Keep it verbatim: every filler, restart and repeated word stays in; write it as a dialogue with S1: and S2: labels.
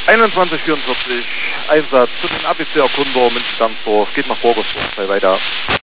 S1: einundzwanzig vierundvierzig, Einsatz zu den A B C Erkunder München-Dansdorf, geht nach Borgersdorf, sei weiter.